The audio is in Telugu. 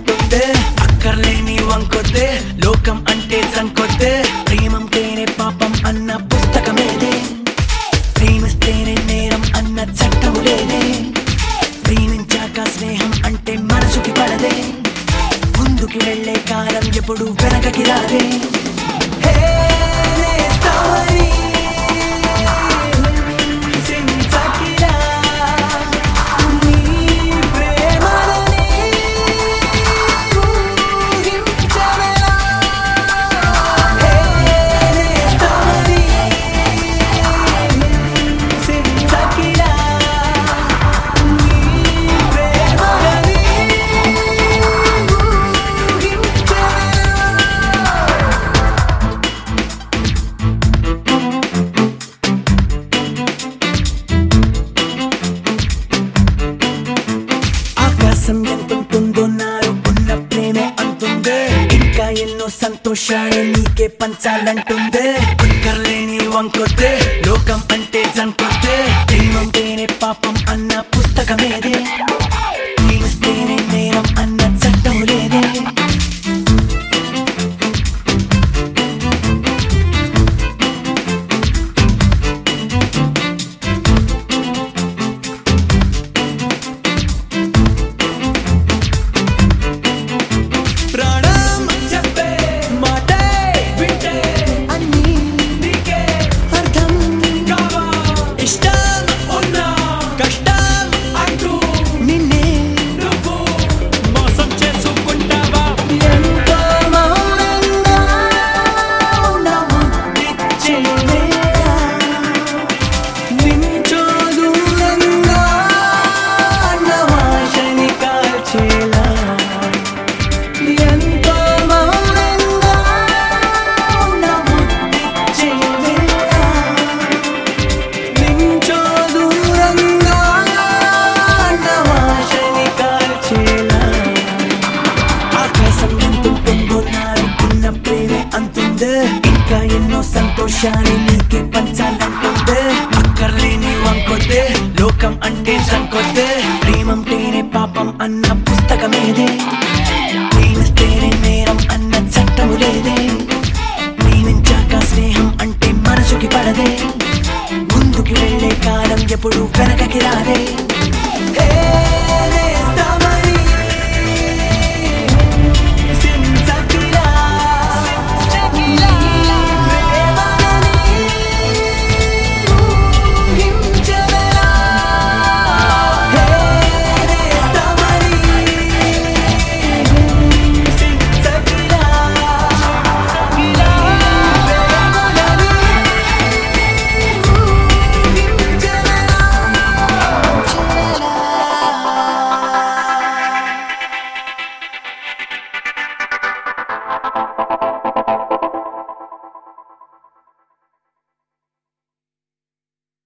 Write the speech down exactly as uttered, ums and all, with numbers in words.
అంటుందే అక్కర్లేని వంకొద్దే లోకం అంటే సంకొద్దే ప్రేమంటేనే పాపం అన్న పుస్తకమేదే ప్రేమిస్తేనే నేరం అన్న చట్టము లేదే ప్రేమించాక స్నేహం అంటే మనసుకి పడదే ముందుకి వెళ్లే కాలం ఎప్పుడు వెనకకి రాదే ఎంతుంటుందో నాలో ఉన్న ప్రేమే అంటుందే ఇంకా ఎన్నో సంతోషాలు నీకే పంచాలంటుందే అక్కర్లేని వంకొద్దే లోకం అంటే జంకొద్దే ప్రేమంటేనే పాపం అన్న పుస్తకమేదే ప్రేమిస్తేనే నేరం అన్న చట్టం లేదే ఇంకా ఎన్నో సంతోషాలు నీకే పంచాలంటుందే అక్కర్లేని వంకొద్దే లోకం అంటే సంకొద్దే ప్రేమంటేనే పాపం అన్న పుస్తకమేదే